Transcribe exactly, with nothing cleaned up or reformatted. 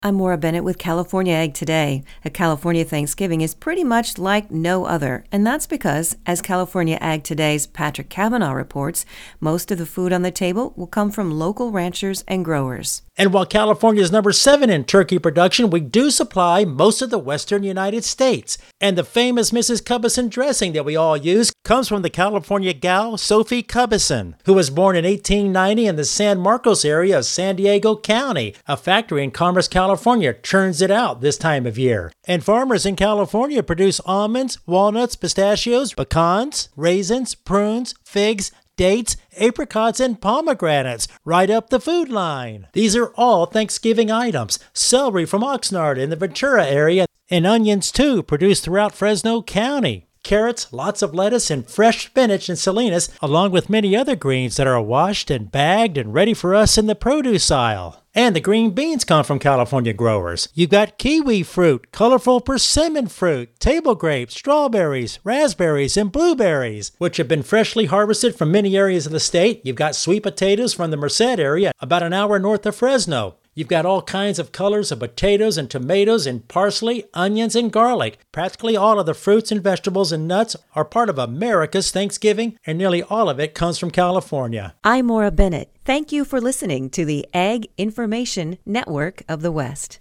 I'm Maura Bennett with California Ag Today. A California Thanksgiving is pretty much like no other, and that's because, as California Ag Today's Patrick Cavanaugh reports, most of the food on the table will come from local ranchers and growers. And while California is number seven in turkey production, we do supply most of the western United States. And the famous Missus Cubbison dressing that we all use comes from the California gal Sophie Cubbison, who was born in eighteen ninety in the San Marcos area of San Diego County. A factory in Commerce, California churns it out this time of year. And farmers in California produce almonds, walnuts, pistachios, pecans, raisins, prunes, figs, dates, apricots, and pomegranates right up the food line. These are all Thanksgiving items. Celery from Oxnard in the Ventura area, and onions too, produced throughout Fresno County. Carrots, lots of lettuce, and fresh spinach in Salinas, along with many other greens that are washed and bagged and ready for us in the produce aisle. And the green beans come from California growers. You've got kiwi fruit, colorful persimmon fruit, table grapes, strawberries, raspberries, and blueberries, which have been freshly harvested from many areas of the state. You've got sweet potatoes from the Merced area, about an hour north of Fresno. You've got all kinds of colors of potatoes and tomatoes and parsley, onions, and garlic. Practically all of the fruits and vegetables and nuts are part of America's Thanksgiving, and nearly all of it comes from California. I'm Maura Bennett. Thank you for listening to the Ag Information Network of the West.